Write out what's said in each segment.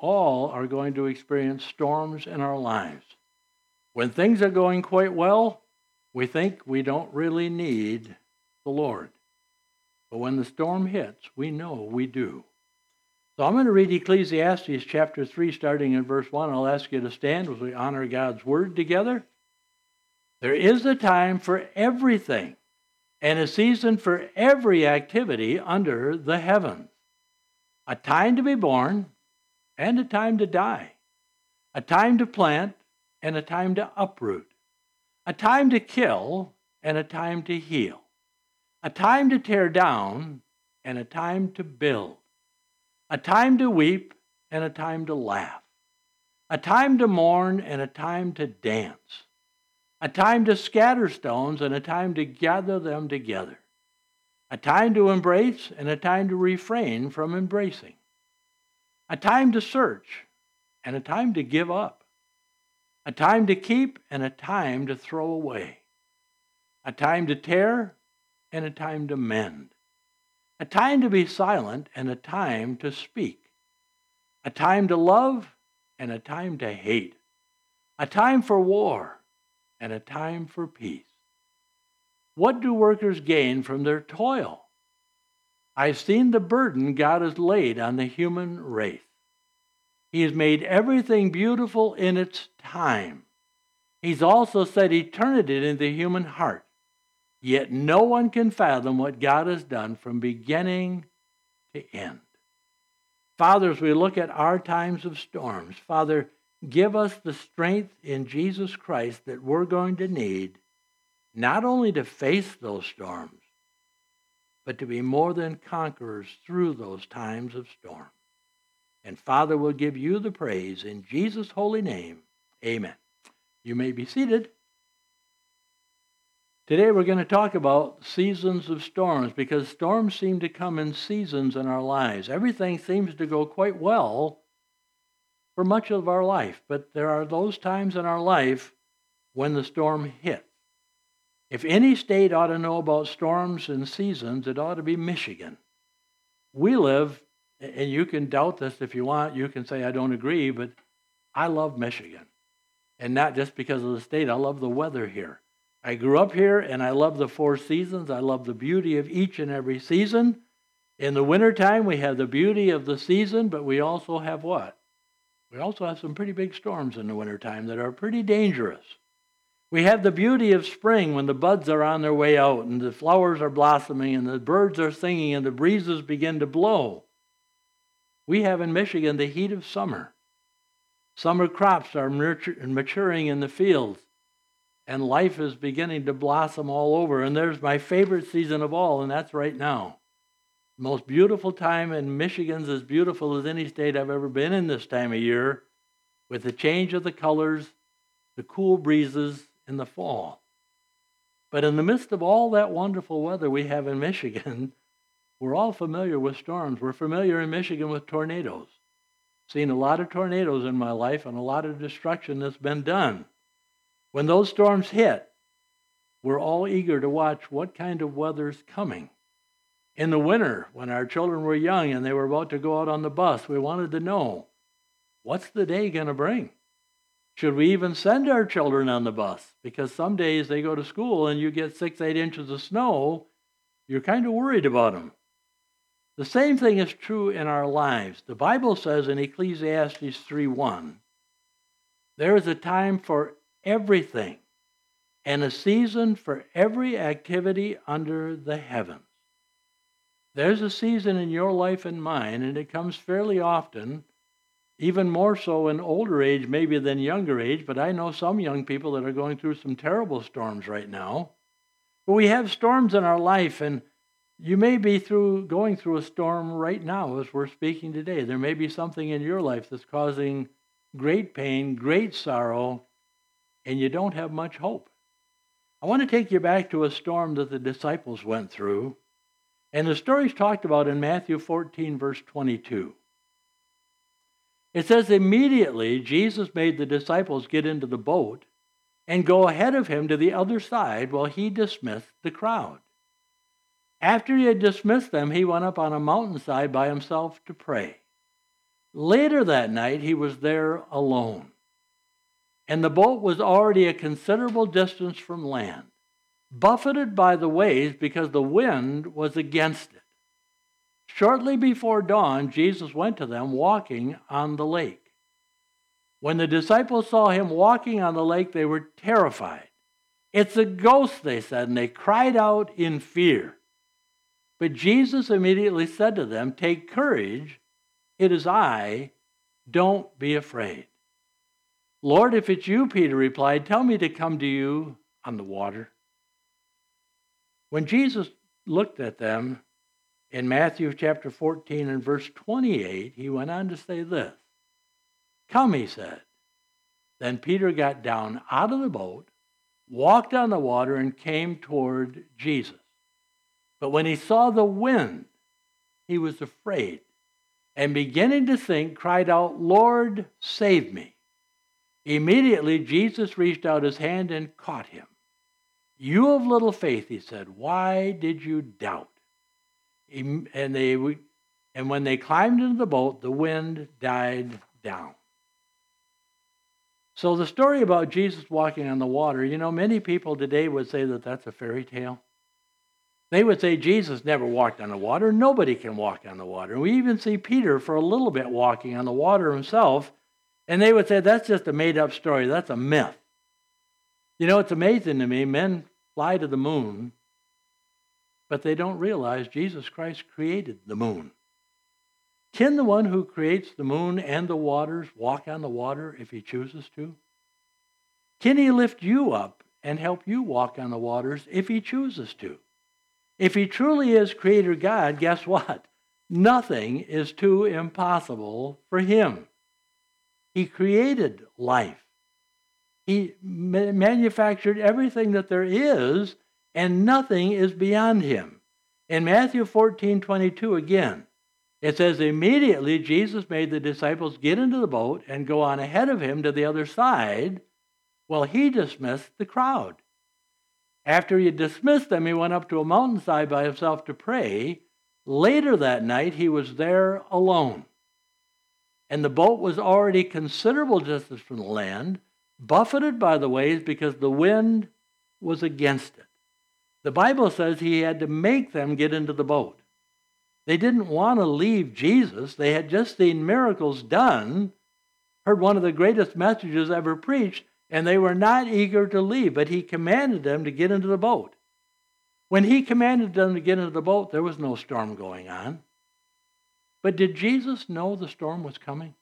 all are going to experience storms in our lives. When things are going quite well, we think we don't really need the Lord. But when the storm hits, we know we do. So I'm going to read Ecclesiastes chapter 3, starting in verse 1. I'll ask you to stand as we honor God's word together. There is a time for everything, and a season for every activity under the heavens. A time to be born, and a time to die. A time to plant, and a time to uproot. A time to kill, and a time to heal. A time to tear down, and a time to build. A time to weep, and a time to laugh. A time to mourn, and a time to dance. A time to scatter stones, and a time to gather them together. A time to embrace, and a time to refrain from embracing. A time to search, and a time to give up. A time to keep, and a time to throw away. A time to tear, and a time to mend. A time to be silent, and a time to speak. A time to love, and a time to hate. A time for war, and a time for peace. What do workers gain from their toil? I've seen the burden God has laid on the human race. He has made everything beautiful in its time. He's also set eternity in the human heart. Yet no one can fathom what God has done from beginning to end. Father, as we look at our times of storms, Father, give us the strength in Jesus Christ that we're going to need, not only to face those storms, but to be more than conquerors through those times of storm. And Father, we'll give you the praise in Jesus' holy name. Amen. You may be seated. Today we're going to talk about seasons of storms, because storms seem to come in seasons in our lives. Everything seems to go quite well for much of our life, but there are those times in our life when the storm hits. If any state ought to know about storms and seasons, it ought to be Michigan. We live, and you can doubt this if you want, you can say I don't agree, but I love Michigan. And not just because of the state, I love the weather here. I grew up here, and I love the four seasons. I love the beauty of each and every season. In the wintertime, we have the beauty of the season, but we also have what? We also have some pretty big storms in the wintertime that are pretty dangerous. We have the beauty of spring when the buds are on their way out, and the flowers are blossoming, and the birds are singing, and the breezes begin to blow. We have in Michigan the heat of summer. Summer crops are maturing in the fields, and life is beginning to blossom all over. And there's my favorite season of all, and that's right now. The most beautiful time in Michigan's as beautiful as any state I've ever been in this time of year, with the change of the colors, the cool breezes in the fall. But in the midst of all that wonderful weather we have in Michigan, we're all familiar with storms. We're familiar in Michigan with tornadoes. Seen a lot of tornadoes in my life and a lot of destruction that's been done. When those storms hit, we're all eager to watch what kind of weather's coming. In the winter, when our children were young and they were about to go out on the bus, we wanted to know, what's the day going to bring? Should we even send our children on the bus? Because some days they go to school and you get 6-8 inches of snow, you're kind of worried about them. The same thing is true in our lives. The Bible says in Ecclesiastes 3:1, there is a time for everything and a season for every activity under the heavens. There's a season in your life and mine, and it comes fairly often, even more so in older age maybe than younger age, but I know some young people that are going through some terrible storms right now. But we have storms in our life, and you may be going through a storm right now as we're speaking today. There may be something in your life that's causing great pain, great sorrow, and you don't have much hope. I want to take you back to a storm that the disciples went through, and the story's talked about in Matthew 14, verse 22. It says, immediately Jesus made the disciples get into the boat and go ahead of him to the other side while he dismissed the crowd. After he had dismissed them, he went up on a mountainside by himself to pray. Later that night, he was there alone. And the boat was already a considerable distance from land, buffeted by the waves because the wind was against it. Shortly before dawn, Jesus went to them walking on the lake. When the disciples saw him walking on the lake, they were terrified. "It's a ghost," they said, and they cried out in fear. But Jesus immediately said to them, "Take courage, it is I, don't be afraid." "Lord, if it's you," Peter replied, "tell me to come to you on the water." When Jesus looked at them in Matthew chapter 14 and verse 28, he went on to say this. "Come," he said. Then Peter got down out of the boat, walked on the water, and came toward Jesus. But when he saw the wind, he was afraid, and beginning to sink, cried out, "Lord, save me." Immediately Jesus reached out his hand and caught him. "You of little faith," he said, "why did you doubt?" And when they climbed into the boat, the wind died down. So the story about Jesus walking on the water, many people today would say that that's a fairy tale. They would say Jesus never walked on the water. Nobody can walk on the water. We even see Peter for a little bit walking on the water himself, and they would say that's just a made-up story. That's a myth. It's amazing to me. Men fly to the moon, but they don't realize Jesus Christ created the moon. Can the one who creates the moon and the waters walk on the water if he chooses to? Can he lift you up and help you walk on the waters if he chooses to? If he truly is Creator God, guess what? Nothing is too impossible for him. He created life. He manufactured everything that there is, and nothing is beyond him. In Matthew 14:22 again, it says, "Immediately Jesus made the disciples get into the boat and go on ahead of him to the other side while he dismissed the crowd. After he had dismissed them, he went up to a mountainside by himself to pray. Later that night, he was there alone. And the boat was already considerable distance from the land, buffeted by the waves because the wind was against it." The Bible says he had to make them get into the boat. They didn't want to leave Jesus. They had just seen miracles done, heard one of the greatest messages ever preached, and they were not eager to leave, but he commanded them to get into the boat. When he commanded them to get into the boat, there was no storm going on. But did Jesus know the storm was coming?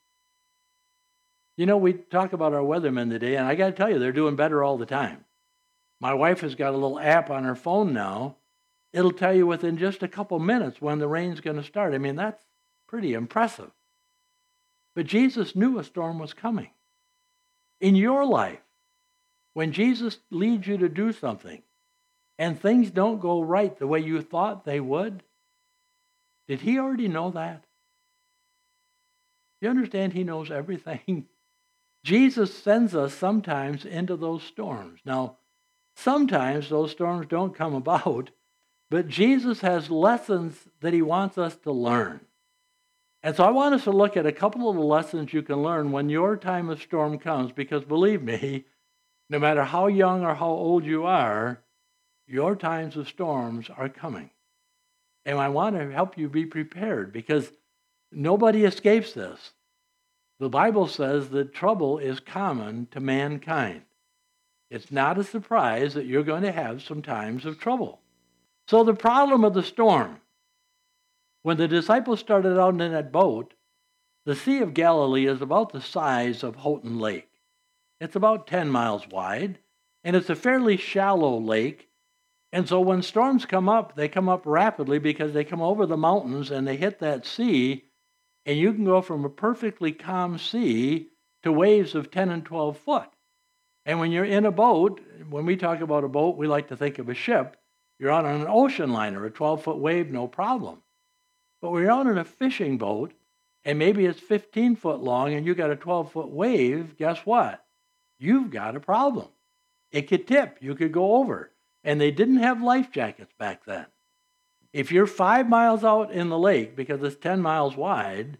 We talk about our weathermen today, and I got to tell you, they're doing better all the time. My wife has got a little app on her phone now. It'll tell you within just a couple minutes when the rain's going to start. That's pretty impressive. But Jesus knew a storm was coming. In your life, when Jesus leads you to do something and things don't go right the way you thought they would, did he already know that? You understand he knows everything? Jesus sends us sometimes into those storms. Now, sometimes those storms don't come about, but Jesus has lessons that he wants us to learn. And so I want us to look at a couple of the lessons you can learn when your time of storm comes, because believe me, no matter how young or how old you are, your times of storms are coming. And I want to help you be prepared, because nobody escapes this. The Bible says that trouble is common to mankind. It's not a surprise that you're going to have some times of trouble. So the problem of the storm, when the disciples started out in that boat, the Sea of Galilee is about the size of Houghton Lake. It's about 10 miles wide, and it's a fairly shallow lake. And so when storms come up, they come up rapidly because they come over the mountains and they hit that sea, and you can go from a perfectly calm sea to waves of 10 and 12 foot. And when you're in a boat, when we talk about a boat, we like to think of a ship. You're out on an ocean liner, a 12-foot wave, no problem. But when you're out on a fishing boat, and maybe it's 15 foot long and you got a 12-foot wave, guess what? You've got a problem. It could tip. You could go over. And they didn't have life jackets back then. If you're 5 miles out in the lake, because it's 10 miles wide,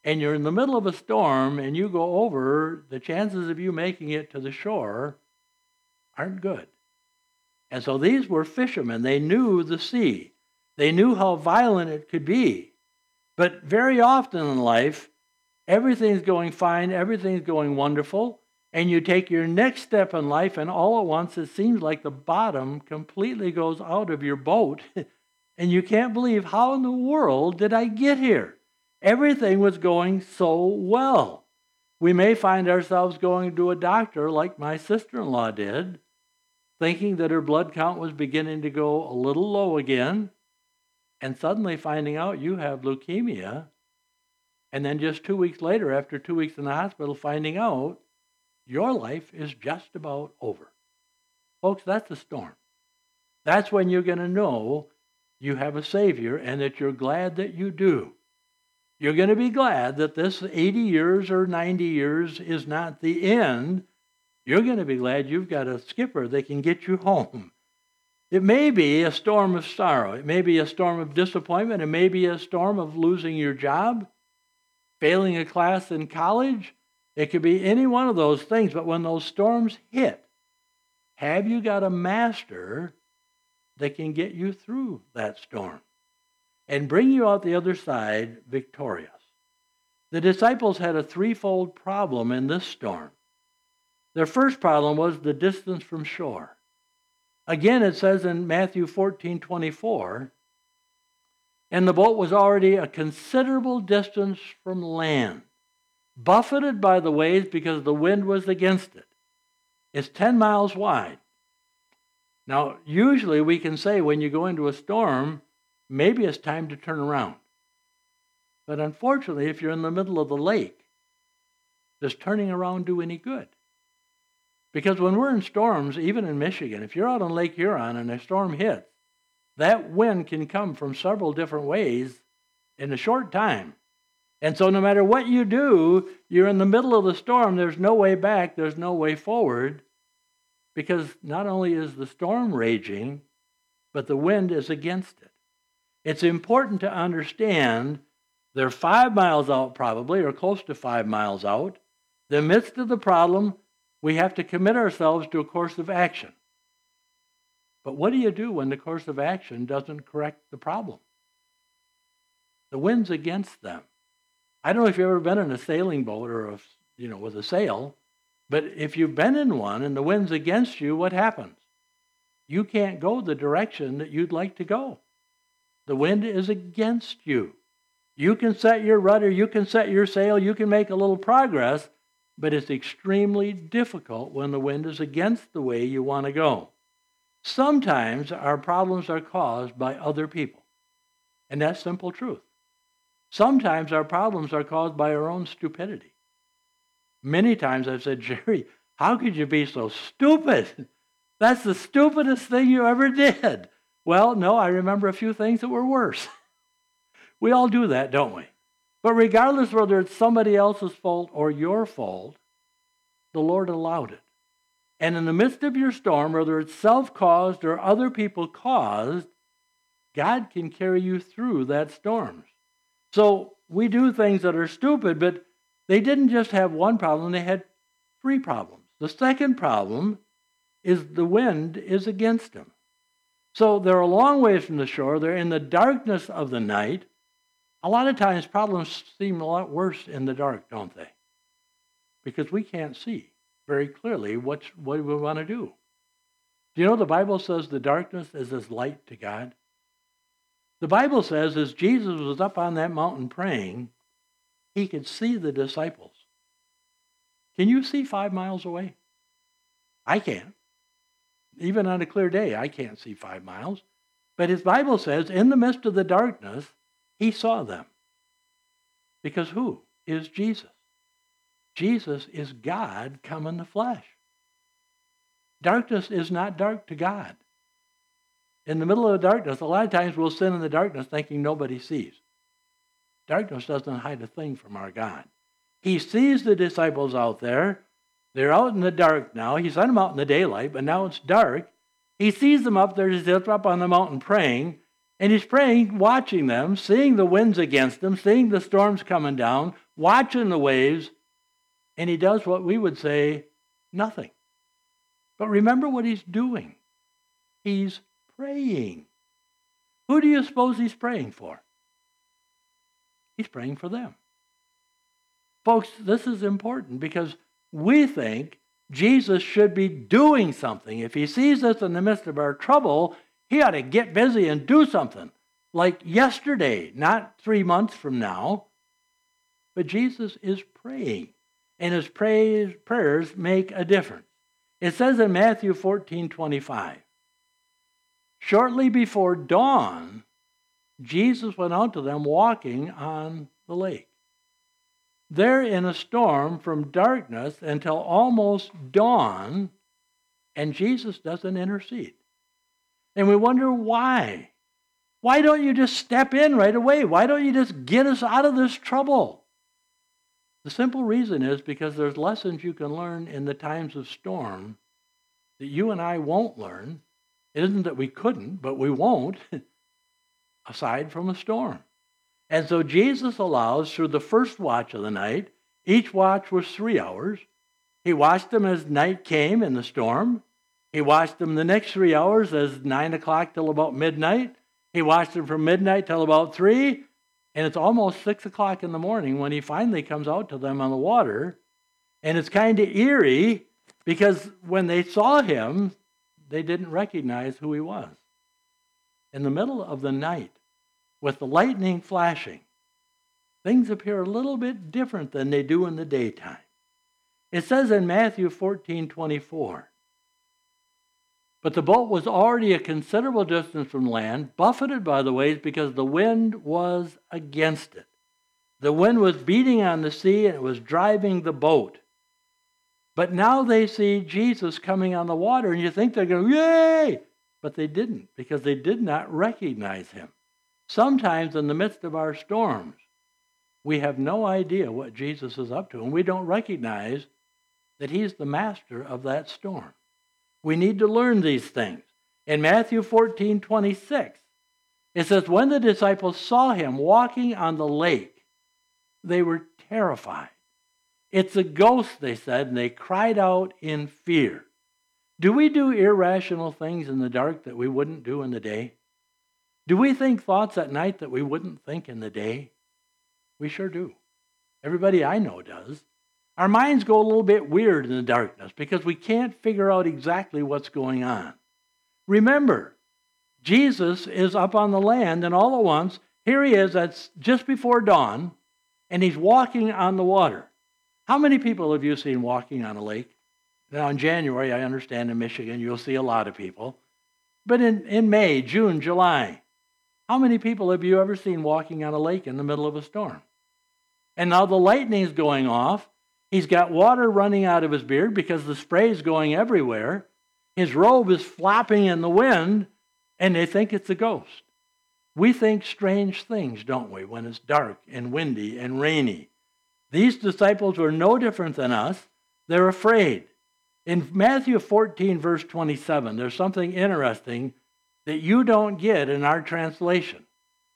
and you're in the middle of a storm and you go over, the chances of you making it to the shore aren't good. And so these were fishermen. They knew the sea. They knew how violent it could be. But very often in life, everything's going fine, everything's going wonderful, and you take your next step in life, and all at once it seems like the bottom completely goes out of your boat, and you can't believe, how in the world did I get here? Everything was going so well. We may find ourselves going to a doctor like my sister-in-law did, thinking that her blood count was beginning to go a little low again, and suddenly finding out you have leukemia, and then just 2 weeks later, after 2 weeks in the hospital, finding out your life is just about over. Folks, that's a storm. That's when you're going to know you have a Savior and that you're glad that you do. You're going to be glad that this 80 years or 90 years is not the end. You're going to be glad you've got a skipper that can get you home. It may be a storm of sorrow. It may be a storm of disappointment. It may be a storm of losing your job, failing a class in college. It could be any one of those things. But when those storms hit, have you got a master that can get you through that storm and bring you out the other side victorious? The disciples had a threefold problem in this storm. Their first problem was the distance from shore. Again, it says in Matthew 14:24, and the boat was already a considerable distance from land, buffeted by the waves because the wind was against it. It's 10 miles wide. Now, usually we can say when you go into a storm, maybe it's time to turn around. But unfortunately, if you're in the middle of the lake, does turning around do any good? Because when we're in storms, even in Michigan, if you're out on Lake Huron and a storm hits, that wind can come from several different ways in a short time. And so no matter what you do, you're in the middle of the storm. There's no way back. There's no way forward. Because not only is the storm raging, but the wind is against it. It's important to understand they're 5 miles out probably, or close to 5 miles out. In the midst of the problem, we have to commit ourselves to a course of action. But what do you do when the course of action doesn't correct the problem? The wind's against them. I don't know if you've ever been in a sailing boat or with a sail, but if you've been in one and the wind's against you, what happens? You can't go the direction that you'd like to go. The wind is against you. You can set your rudder, you can set your sail, you can make a little progress, but it's extremely difficult when the wind is against the way you want to go. Sometimes our problems are caused by other people, and that's simple truth. Sometimes our problems are caused by our own stupidity. Many times I've said, Jerry, how could you be so stupid? That's the stupidest thing you ever did. Well, no, I remember a few things that were worse. We all do that, don't we? But regardless whether it's somebody else's fault or your fault, the Lord allowed it. And in the midst of your storm, whether it's self-caused or other people caused, God can carry you through that storm. So we do things that are stupid, but they didn't just have one problem, they had 3 problems. The second problem is the wind is against them. So they're a long ways from the shore, they're in the darkness of the night. A lot of times problems seem a lot worse in the dark, don't they? Because we can't see very clearly what we want to do. Do you know the Bible says the darkness is as light to God? The Bible says as Jesus was up on that mountain praying, he could see the disciples. Can you see 5 miles away? I can't. Even on a clear day, I can't see 5 miles. But his Bible says in the midst of the darkness, he saw them. Because who is Jesus? Jesus is God come in the flesh. Darkness is not dark to God. In the middle of the darkness, a lot of times we'll sin in the darkness thinking nobody sees. Darkness doesn't hide a thing from our God. He sees the disciples out there. They're out in the dark now. He sent them out in the daylight, but now it's dark. He sees them up there. He's up on the mountain praying. And he's praying, watching them, seeing the winds against them, seeing the storms coming down, watching the waves, and he does what we would say, nothing. But remember what he's doing. He's praying. Who do you suppose he's praying for? He's praying for them. Folks, this is important because we think Jesus should be doing something. If he sees us in the midst of our trouble, he ought to get busy and do something. Like yesterday, not 3 months from now. But Jesus is praying, and his prayers make a difference. It says in Matthew 14:25, shortly before dawn, Jesus went out to them walking on the lake. They're in a storm from darkness until almost dawn, and Jesus doesn't intercede. And we wonder why. Why don't you just step in right away? Why don't you just get us out of this trouble? The simple reason is because there's lessons you can learn in the times of storm that you and I won't learn. It isn't that we couldn't, but we won't, aside from a storm. And so Jesus allows, through the first watch of the night, each watch was 3 hours. He watched them as night came in the storm. He watched them the next 3 hours as 9 o'clock till about midnight. He watched them from midnight till about 3. And it's almost 6 o'clock in the morning when he finally comes out to them on the water. And it's kind of eerie because when they saw him, they didn't recognize who he was. In the middle of the night, with the lightning flashing, things appear a little bit different than they do in the daytime. It says in Matthew 14:24, but the boat was already a considerable distance from land, buffeted by the waves because the wind was against it. The wind was beating on the sea and it was driving the boat. But now they see Jesus coming on the water and you think they're going, yay! But they didn't because they did not recognize him. Sometimes in the midst of our storms, we have no idea what Jesus is up to and we don't recognize that he's the master of that storm. We need to learn these things. In Matthew 14:26, it says, when the disciples saw him walking on the lake, they were terrified. It's a ghost, they said, and they cried out in fear. Do we do irrational things in the dark that we wouldn't do in the day? Do we think thoughts at night that we wouldn't think in the day? We sure do. Everybody I know does. Our minds go a little bit weird in the darkness because we can't figure out exactly what's going on. Remember, Jesus is up on the land, and all at once, here he is, that's just before dawn, and he's walking on the water. How many people have you seen walking on a lake? Now, in January, I understand in Michigan, you'll see a lot of people. But in May, June, July, how many people have you ever seen walking on a lake in the middle of a storm? And now the lightning's going off. He's got water running out of his beard because the spray's going everywhere. His robe is flapping in the wind, and they think it's a ghost. We think strange things, don't we, when it's dark and windy and rainy. These disciples were no different than us. They're afraid. In Matthew 14, verse 27, there's something interesting that you don't get in our translation.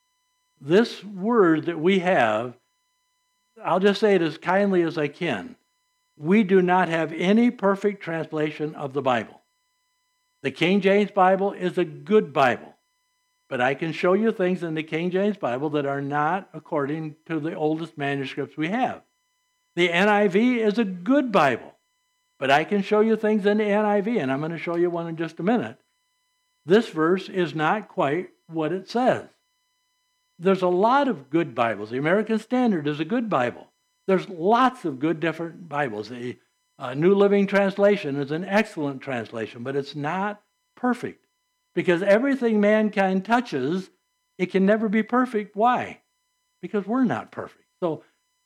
This word that we have, I'll just say it as kindly as I can. We do not have any perfect translation of the Bible. The King James Bible is a good Bible, but I can show you things in the King James Bible that are not according to the oldest manuscripts we have. The NIV is a good Bible, but I can show you things in the NIV, and I'm going to show you one in just a minute. This verse is not quite what it says. There's a lot of good Bibles. The American Standard is a good Bible. There's lots of good different Bibles. The New Living Translation is an excellent translation, but it's not perfect. Because everything mankind touches, it can never be perfect. Why? Because we're not perfect. So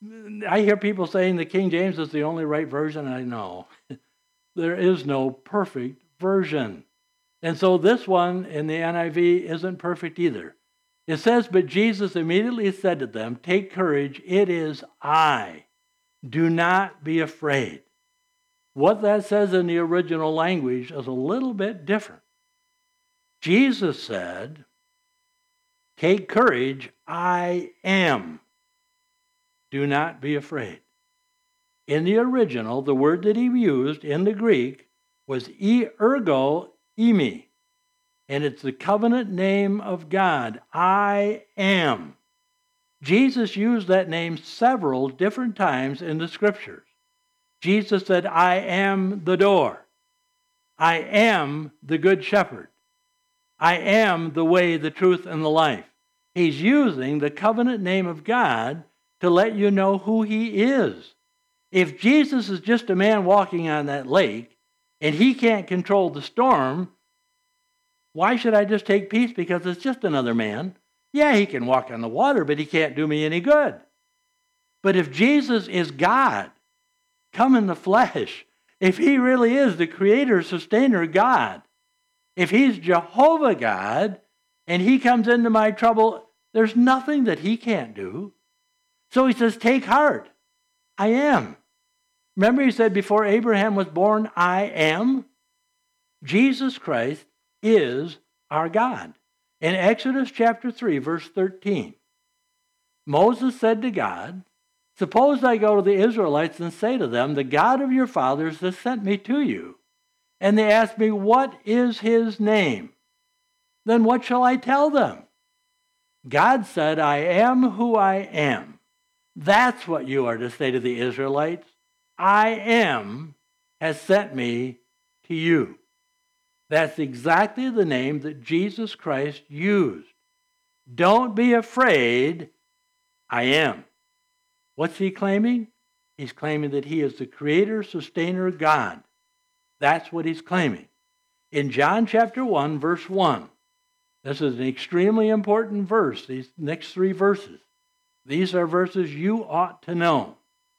I hear people saying the King James is the only right version. I know. There is no perfect version. And so this one in the NIV isn't perfect either. It says, but Jesus immediately said to them, take courage, it is I. Do not be afraid. What that says in the original language is a little bit different. Jesus said, take courage, I am. Do not be afraid. In the original, the word that he used in the Greek was ergo eimi, and it's the covenant name of God. I am. Jesus used that name several different times in the scriptures. Jesus said, I am the door. I am the good shepherd. I am the way, the truth, and the life. He's using the covenant name of God to let you know who he is. If Jesus is just a man walking on that lake and he can't control the storm, why should I just take peace because it's just another man? Yeah, he can walk on the water, but he can't do me any good. But if Jesus is God, come in the flesh, if he really is the creator, sustainer God, if he's Jehovah God and he comes into my trouble, there's nothing that he can't do. So he says, take heart. I am. Remember he said before Abraham was born, I am? Jesus Christ is our God. In Exodus chapter 3, verse 13, Moses said to God, suppose I go to the Israelites and say to them, the God of your fathers has sent me to you. And they ask me, what is his name? Then what shall I tell them? God said, I am who I am. That's what you are to say to the Israelites. I am has sent me to you. That's exactly the name that Jesus Christ used. Don't be afraid. I am. What's he claiming? He's claiming that he is the creator, sustainer God. That's what he's claiming. In John chapter 1, verse 1, this is an extremely important verse, these next three verses. These are verses you ought to know.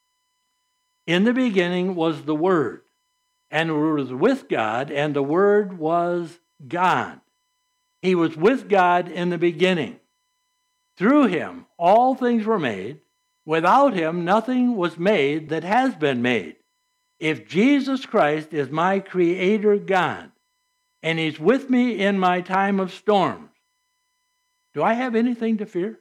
In the beginning was the Word, and the Word was with God, and the Word was God. He was with God in the beginning. Through him, all things were made. Without him, nothing was made that has been made. If Jesus Christ is my creator God, and he's with me in my time of storms, do I have anything to fear?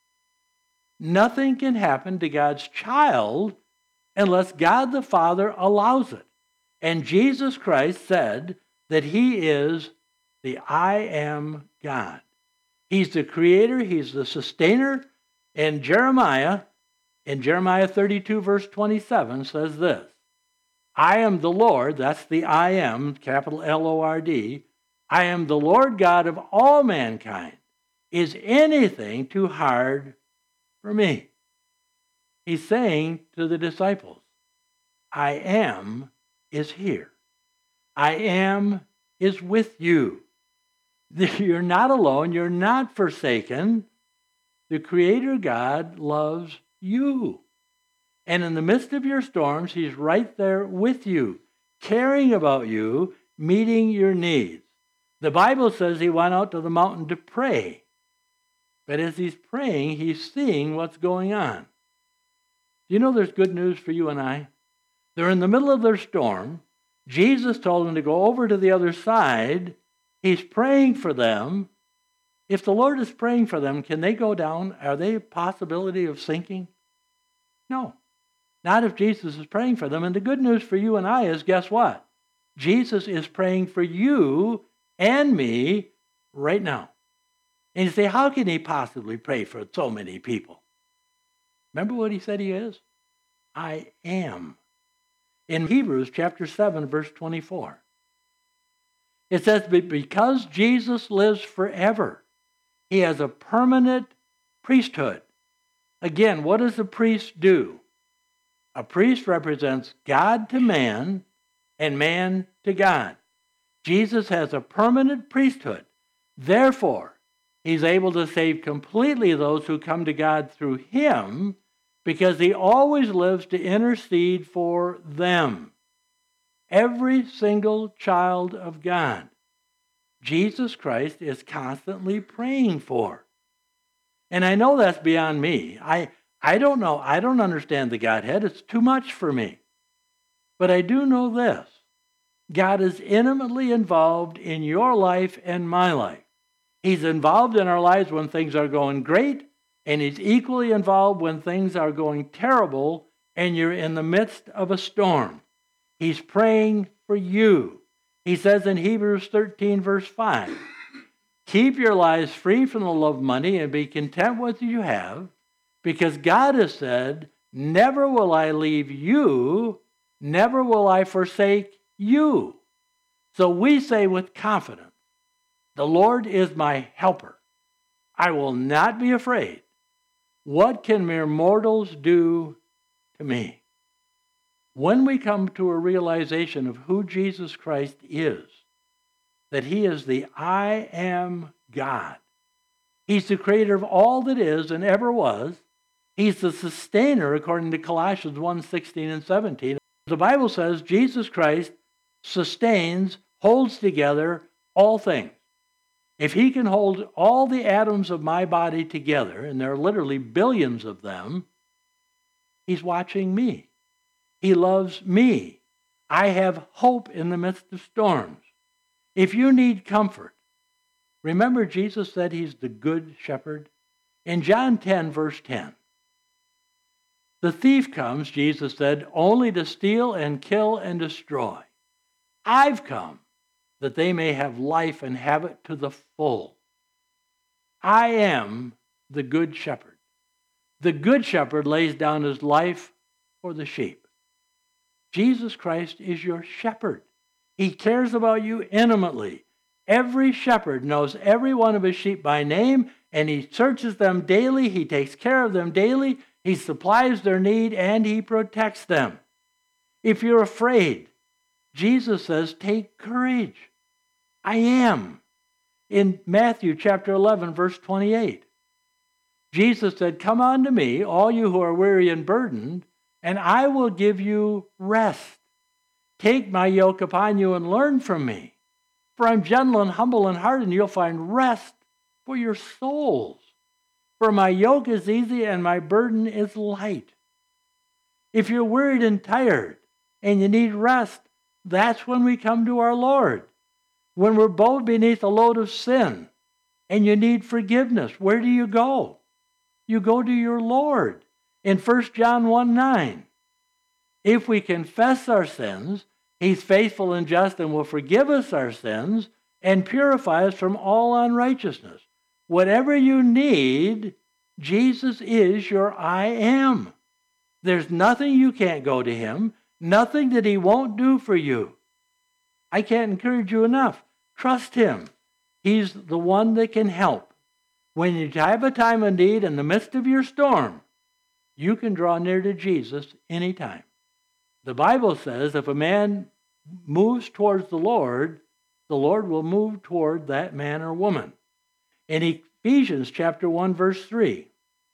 Nothing can happen to God's child unless God the Father allows it. And Jesus Christ said that he is the I am God. He's the creator, he's the sustainer. And Jeremiah, in Jeremiah 32, verse 27, says this, I am the Lord, that's the I am, capital L-O-R-D, I am the Lord God of all mankind. Is anything too hard for me? He's saying to the disciples, I am is here. I am is with you. You're not alone. You're not forsaken. The Creator God loves you. And in the midst of your storms, he's right there with you, caring about you, meeting your needs. The Bible says he went out to the mountain to pray. But as he's praying, he's seeing what's going on. Do you know there's good news for you and I? They're in the middle of their storm. Jesus told them to go over to the other side. He's praying for them. If the Lord is praying for them, can they go down? Are they a possibility of sinking? No. Not if Jesus is praying for them. And the good news for you and I is, guess what? Jesus is praying for you and me right now. And you say, how can he possibly pray for so many people? Remember what he said he is? I am. In Hebrews chapter 7, verse 24, it says, but because Jesus lives forever, he has a permanent priesthood. Again, what does a priest do? A priest represents God to man and man to God. Jesus has a permanent priesthood. Therefore, he's able to save completely those who come to God through him because he always lives to intercede for them. Every single child of God, Jesus Christ is constantly praying for. And I know that's beyond me. I don't know. I don't understand the Godhead. It's too much for me. But I do know this. God is intimately involved in your life and my life. He's involved in our lives when things are going great, And he's equally involved when things are going terrible and you're in the midst of a storm. He's praying for you. He says in Hebrews 13, verse 5, keep your lives free from the love of money and be content with what you have, because God has said, never will I leave you, never will I forsake you. So we say with confidence, the Lord is my helper. I will not be afraid. What can mere mortals do to me? When we come to a realization of who Jesus Christ is, that he is the I am God. He's the creator of all that is and ever was. He's the sustainer, according to Colossians 1:16 and 17. The Bible says Jesus Christ sustains, holds together all things. If he can hold all the atoms of my body together, and there are literally billions of them, he's watching me. He loves me. I have hope in the midst of storms. If you need comfort, remember Jesus said he's the good shepherd? In John 10, verse 10, the thief comes, Jesus said, only to steal and kill and destroy. I've come that they may have life and have it to the full. I am the good shepherd. The good shepherd lays down his life for the sheep. Jesus Christ is your shepherd. He cares about you intimately. Every shepherd knows every one of his sheep by name, and he searches them daily. He takes care of them daily. He supplies their need, and he protects them. If you're afraid, Jesus says, take courage. I am. In Matthew chapter 11, verse 28, Jesus said, come unto me, all you who are weary and burdened, and I will give you rest. Take my yoke upon you and learn from me. For I'm gentle and humble in heart, and you'll find rest for your souls. For my yoke is easy and my burden is light. If you're worried and tired and you need rest, that's when we come to our Lord. When we're bowed beneath a load of sin and you need forgiveness, where do you go? You go to your Lord. In 1 John 1:9, if we confess our sins, he's faithful and just and will forgive us our sins and purify us from all unrighteousness. Whatever you need, Jesus is your I am. There's nothing you can't go to him, nothing that he won't do for you. I can't encourage you enough. Trust him. He's the one that can help. When you have a time of need in the midst of your storm, you can draw near to Jesus anytime. The Bible says if a man moves towards the Lord will move toward that man or woman. In Ephesians chapter 1, verse 3,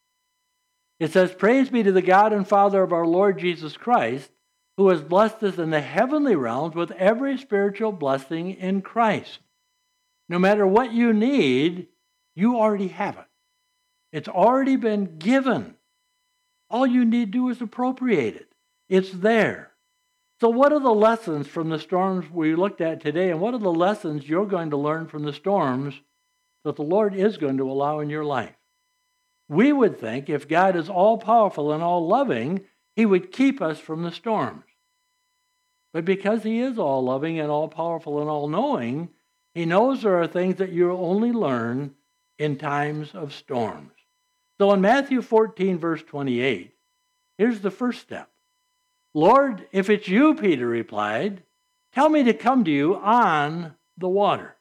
it says, praise be to the God and Father of our Lord Jesus Christ, who has blessed us in the heavenly realms with every spiritual blessing in Christ. No matter what you need, you already have it. It's already been given. All you need to do is appropriate it. It's there. So what are the lessons from the storms we looked at today, and what are the lessons you're going to learn from the storms that the Lord is going to allow in your life? We would think if God is all-powerful and all-loving, he would keep us from the storms. But because he is all-loving and all-powerful and all-knowing, he knows there are things that you'll only learn in times of storms. So in Matthew 14, verse 28, here's the first step. Lord, if it's you, Peter replied, tell me to come to you on the water.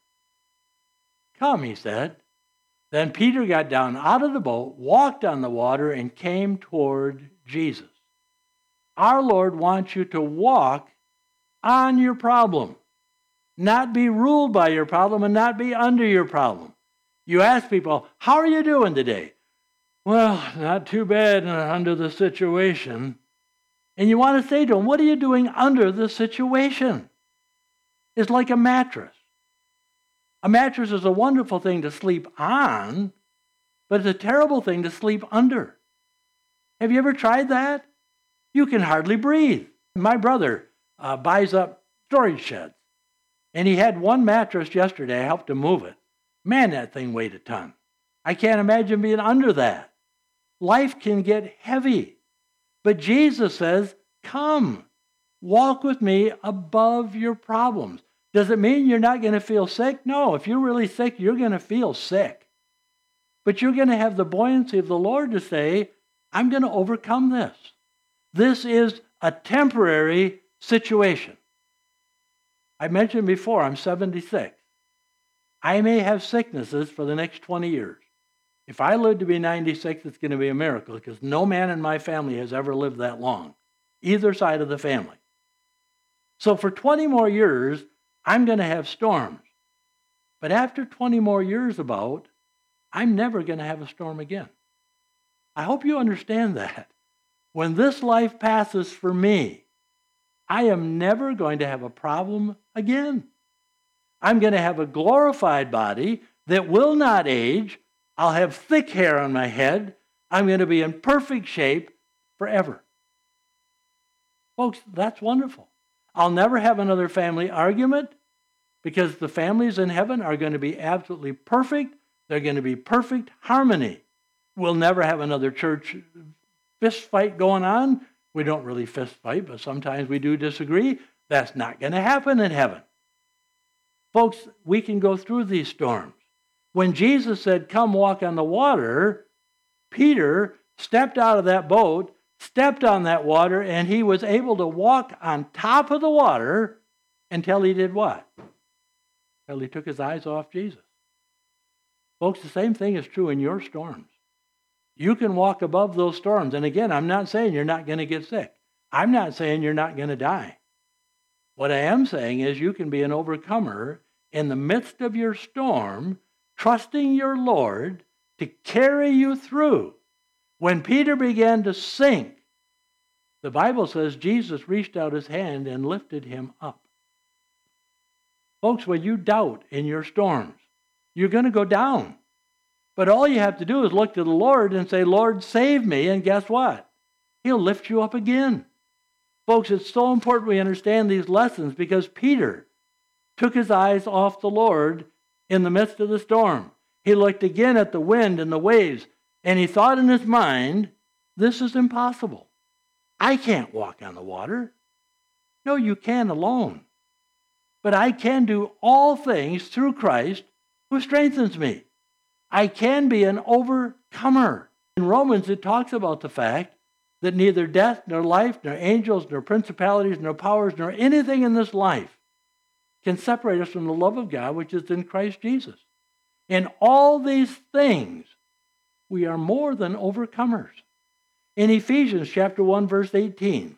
Come, he said. Then Peter got down out of the boat, walked on the water, and came toward Jesus. Our Lord wants you to walk on your problem, not be ruled by your problem and not be under your problem. You ask people, how are you doing today? Well, not too bad under the situation. And you want to say to them, what are you doing under the situation? It's like a mattress. A mattress is a wonderful thing to sleep on, but it's a terrible thing to sleep under. Have you ever tried that? You can hardly breathe. My brother buys up storage sheds, and he had one mattress yesterday. I helped him move it. Man, that thing weighed a ton. I can't imagine being under that. Life can get heavy. But Jesus says, come, walk with me above your problems. Does it mean you're not going to feel sick? No, if you're really sick, you're going to feel sick. But you're going to have the buoyancy of the Lord to say, I'm going to overcome this. This is a temporary situation. I mentioned before, I'm 76. I may have sicknesses for the next 20 years. If I live to be 96, it's going to be a miracle because no man in my family has ever lived that long, either side of the family. So for 20 more years, I'm going to have storms. But after 20 more years I'm never going to have a storm again. I hope you understand that. When this life passes for me, I am never going to have a problem again. I'm going to have a glorified body that will not age. I'll have thick hair on my head. I'm going to be in perfect shape forever. Folks, that's wonderful. I'll never have another family argument because the families in heaven are going to be absolutely perfect. They're going to be perfect harmony. We'll never have another church fist fight going on. We don't really fist fight, but sometimes we do disagree. That's not going to happen in heaven. Folks, we can go through these storms. When Jesus said, come walk on the water, Peter stepped out of that boat, stepped on that water, and he was able to walk on top of the water until he did what? Until he took his eyes off Jesus. Folks, the same thing is true in your storms. You can walk above those storms. And again, I'm not saying you're not going to get sick. I'm not saying you're not going to die. What I am saying is you can be an overcomer in the midst of your storm, trusting your Lord to carry you through. When Peter began to sink, the Bible says Jesus reached out his hand and lifted him up. Folks, when you doubt in your storms, you're going to go down. But all you have to do is look to the Lord and say, Lord, save me. And guess what? He'll lift you up again. Folks, it's so important we understand these lessons because Peter took his eyes off the Lord in the midst of the storm. He looked again at the wind and the waves, and he thought in his mind, this is impossible. I can't walk on the water. No, you can alone. But I can do all things through Christ who strengthens me. I can be an overcomer. In Romans, it talks about the fact that neither death, nor life, nor angels, nor principalities, nor powers, nor anything in this life can separate us from the love of God, which is in Christ Jesus. In all these things, we are more than overcomers. In Ephesians chapter 1, verse 18,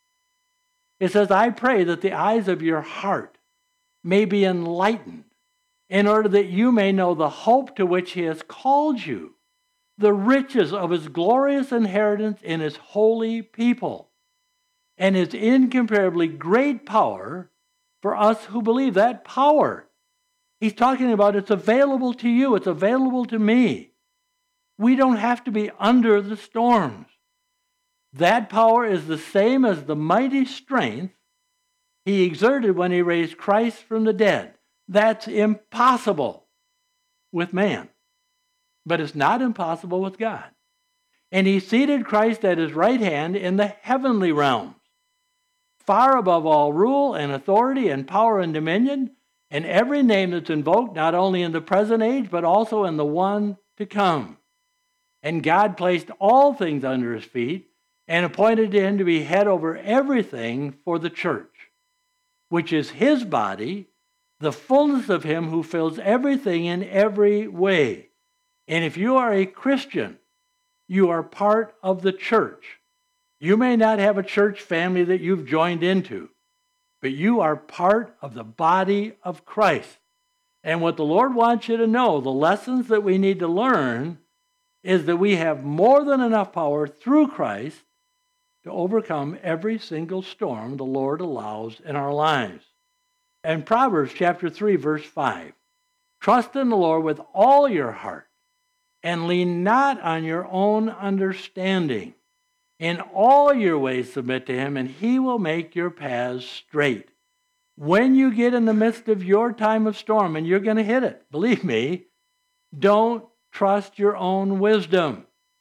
it says, I pray that the eyes of your heart may be enlightened, in order that you may know the hope to which he has called you, the riches of his glorious inheritance in his holy people, and his incomparably great power for us who believe. That power, he's talking about, it's available to you, it's available to me. We don't have to be under the storms. That power is the same as the mighty strength he exerted when he raised Christ from the dead. That's impossible with man. But it's not impossible with God. And he seated Christ at his right hand in the heavenly realms, far above all rule and authority and power and dominion, and every name that's invoked, not only in the present age, but also in the one to come. And God placed all things under his feet and appointed him to be head over everything for the church, which is his body, the fullness of him who fills everything in every way. And if you are a Christian, you are part of the church. You may not have a church family that you've joined into, but you are part of the body of Christ. And what the Lord wants you to know, the lessons that we need to learn, is that we have more than enough power through Christ to overcome every single storm the Lord allows in our lives. And Proverbs chapter 3, verse 5, trust in the Lord with all your heart and lean not on your own understanding. In all your ways submit to him, and he will make your paths straight. When you get in the midst of your time of storm, and you're going to hit it, believe me, don't trust your own wisdom.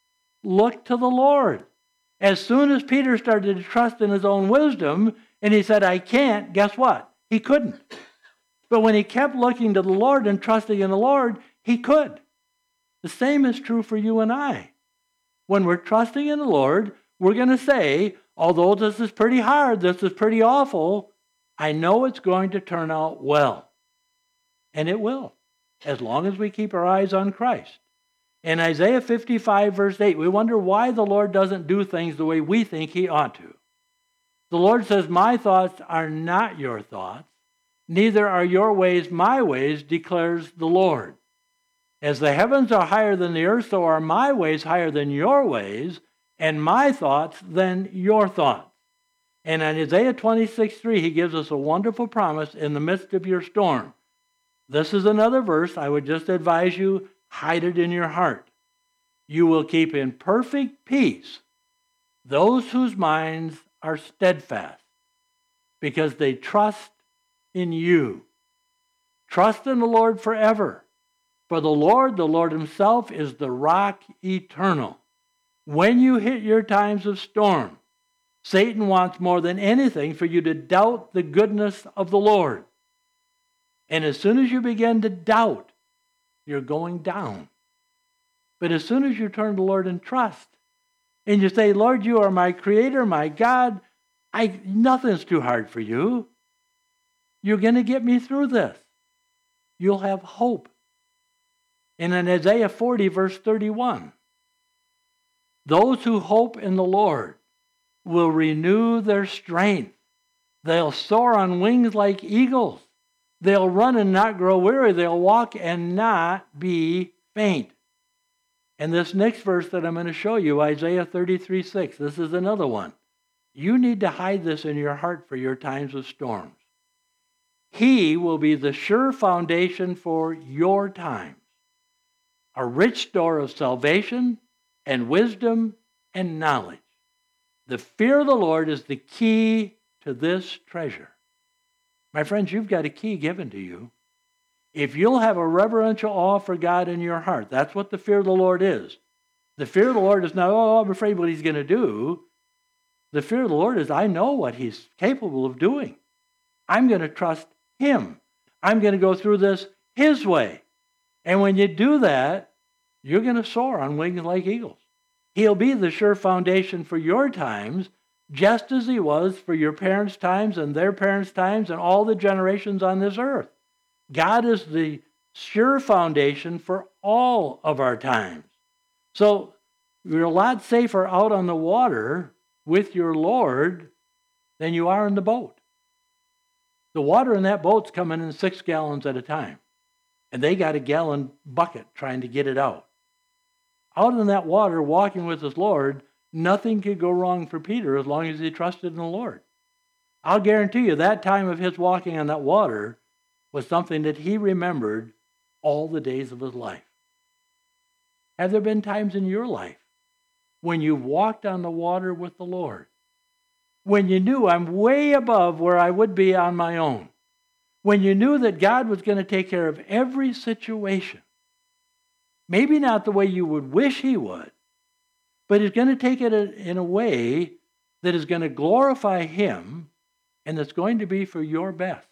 look to the Lord. As soon as Peter started to trust in his own wisdom and he said, I can't, guess what? He couldn't. But when he kept looking to the Lord and trusting in the Lord, he could. The same is true for you and I. When we're trusting in the Lord, we're going to say, although this is pretty hard, this is pretty awful, I know it's going to turn out well. And it will, as long as we keep our eyes on Christ. In Isaiah 55, verse 8, we wonder why the Lord doesn't do things the way we think he ought to. The Lord says, my thoughts are not your thoughts, neither are your ways my ways, declares the Lord. As the heavens are higher than the earth, so are my ways higher than your ways, and my thoughts than your thoughts. And in Isaiah 26:3, he gives us a wonderful promise in the midst of your storm. This is another verse. I would just advise you, hide it in your heart. You will keep in perfect peace those whose minds are steadfast, because they trust in you. Trust in the Lord forever. For the Lord himself, is the rock eternal. When you hit your times of storm, Satan wants more than anything for you to doubt the goodness of the Lord. And as soon as you begin to doubt, you're going down. But as soon as you turn to the Lord and trust, and you say, Lord, you are my creator, my God, nothing's too hard for you. You're going to get me through this. You'll have hope. And in Isaiah 40, verse 31, those who hope in the Lord will renew their strength. They'll soar on wings like eagles. They'll run and not grow weary. They'll walk and not be faint. And this next verse that I'm going to show you, Isaiah 33:6, this is another one. You need to hide this in your heart for your times of storms. He will be the sure foundation for your times, a rich store of salvation and wisdom and knowledge. The fear of the Lord is the key to this treasure. My friends, you've got a key given to you. If you'll have a reverential awe for God in your heart, that's what the fear of the Lord is. The fear of the Lord is not, I'm afraid what he's going to do. The fear of the Lord is, I know what he's capable of doing. I'm going to trust him. I'm going to go through this his way. And when you do that, you're going to soar on wings like eagles. He'll be the sure foundation for your times, just as he was for your parents' times and their parents' times and all the generations on this earth. God is the sure foundation for all of our times. So you're a lot safer out on the water with your Lord than you are in the boat. The water in that boat's coming in 6 gallons at a time. And they got a gallon bucket trying to get it out. Out in that water, walking with his Lord, nothing could go wrong for Peter as long as he trusted in the Lord. I'll guarantee you that time of his walking on that water was something that he remembered all the days of his life. Have there been times in your life when you walked on the water with the Lord, when you knew I'm way above where I would be on my own, when you knew that God was going to take care of every situation? Maybe not the way you would wish he would, but he's going to take it in a way that is going to glorify him and that's going to be for your best.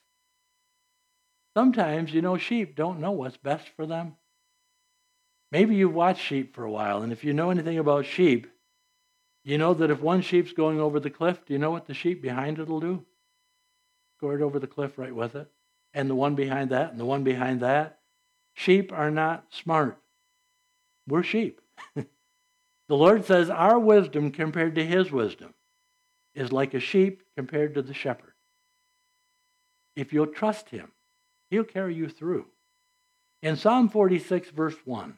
Sometimes, sheep don't know what's best for them. Maybe you've watched sheep for a while, and if you know anything about sheep, you know that if one sheep's going over the cliff, do you know what the sheep behind it will do? Go right over the cliff right with it. And the one behind that, and the one behind that. Sheep are not smart. We're sheep. The Lord says our wisdom compared to his wisdom is like a sheep compared to the shepherd. If you'll trust him, he'll carry you through. In Psalm 46, verse 1,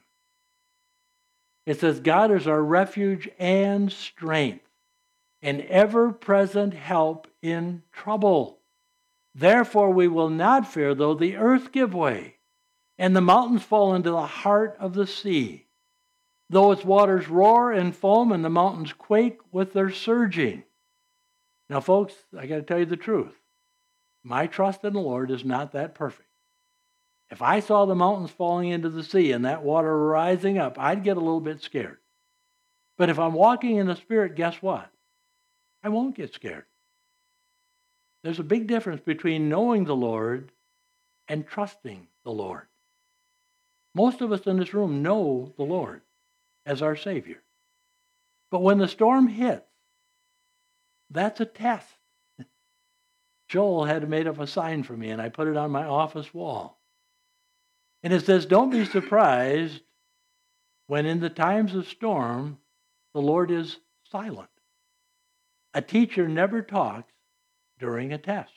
it says, God is our refuge and strength, an ever-present help in trouble. Therefore we will not fear, though the earth give way, and the mountains fall into the heart of the sea. Though its waters roar and foam, and the mountains quake with their surging. Now, folks, I got to tell you the truth. My trust in the Lord is not that perfect. If I saw the mountains falling into the sea and that water rising up, I'd get a little bit scared. But if I'm walking in the Spirit, guess what? I won't get scared. There's a big difference between knowing the Lord and trusting the Lord. Most of us in this room know the Lord as our Savior. But when the storm hits, that's a test. Joel had made up a sign for me, and I put it on my office wall. And it says, don't be surprised when in the times of storm, the Lord is silent. A teacher never talks during a test.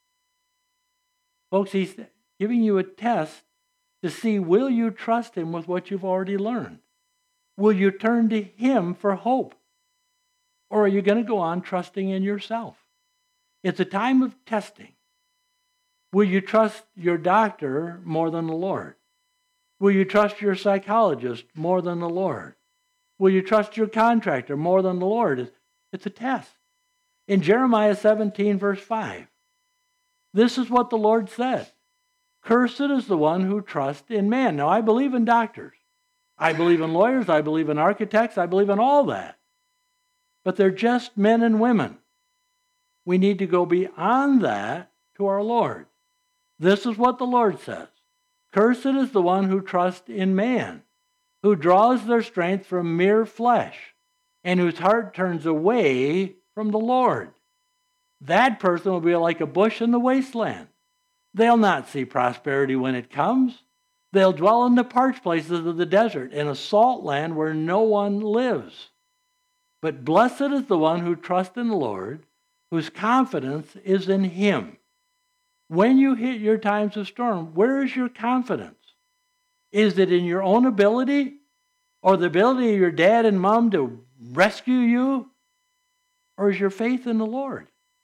Folks, he's giving you a test to see, will you trust him with what you've already learned? Will you turn to him for hope? Or are you going to go on trusting in yourself? It's a time of testing. Will you trust your doctor more than the Lord? Will you trust your psychologist more than the Lord? Will you trust your contractor more than the Lord? It's a test. In Jeremiah 17, verse 5, this is what the Lord said. Cursed is the one who trusts in man. Now, I believe in doctors. I believe in lawyers. I believe in architects. I believe in all that. But they're just men and women. We need to go beyond that to our Lord. This is what the Lord says. Cursed is the one who trusts in man, who draws their strength from mere flesh, and whose heart turns away from the Lord. That person will be like a bush in the wasteland. They'll not see prosperity when it comes. They'll dwell in the parched places of the desert, in a salt land where no one lives. But blessed is the one who trusts in the Lord, whose confidence is in him. When you hit your times of storm, where is your confidence? Is it in your own ability, or the ability of your dad and mom to rescue you? Or is your faith in the Lord?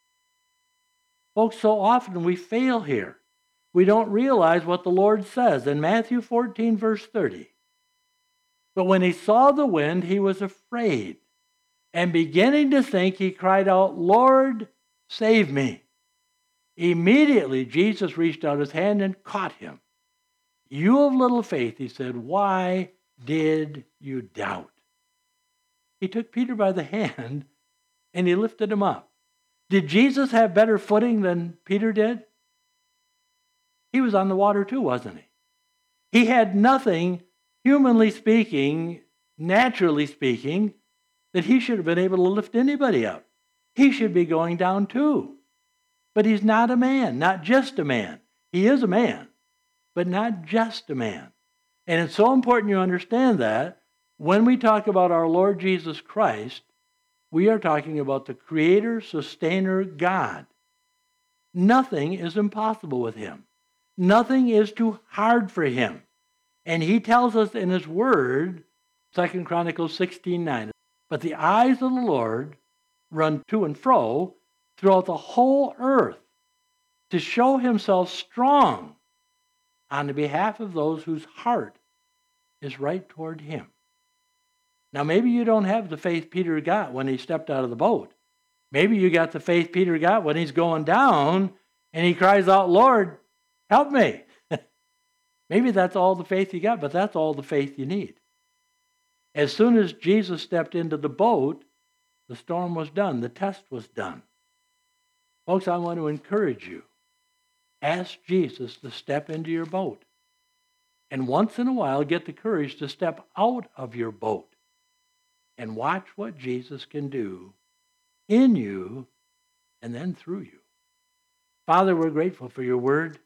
Folks, so often we fail here. We don't realize what the Lord says in Matthew 14, verse 30. But when he saw the wind, he was afraid. And beginning to sink, he cried out, Lord, save me. Immediately, Jesus reached out his hand and caught him. You of little faith, he said, why did you doubt? He took Peter by the hand and he lifted him up. Did Jesus have better footing than Peter did? He was on the water too, wasn't he? He had nothing, humanly speaking, naturally speaking, that he should have been able to lift anybody up. He should be going down too. But he's not a man, not just a man. He is a man, but not just a man. And it's so important you understand that when we talk about our Lord Jesus Christ, we are talking about the Creator, Sustainer, God. Nothing is impossible with him. Nothing is too hard for him. And he tells us in his word, 2 Chronicles 16:9, but the eyes of the Lord run to and fro throughout the whole earth to show himself strong on the behalf of those whose heart is right toward him. Now, maybe you don't have the faith Peter got when he stepped out of the boat. Maybe you got the faith Peter got when he's going down and he cries out, Lord, help me. Maybe that's all the faith you got, but that's all the faith you need. As soon as Jesus stepped into the boat, the storm was done. The test was done. Folks, I want to encourage you. Ask Jesus to step into your boat. And once in a while, get the courage to step out of your boat and watch what Jesus can do in you and then through you. Father, we're grateful for your word.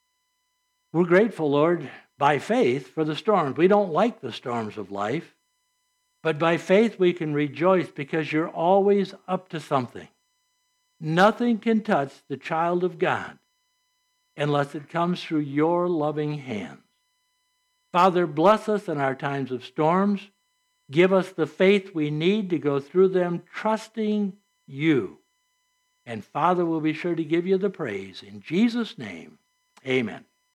We're grateful, Lord, by faith for the storms. We don't like the storms of life, but by faith we can rejoice because you're always up to something. Nothing can touch the child of God unless it comes through your loving hands. Father, bless us in our times of storms. Give us the faith we need to go through them, trusting you. And Father, we'll be sure to give you the praise. In Jesus' name, amen.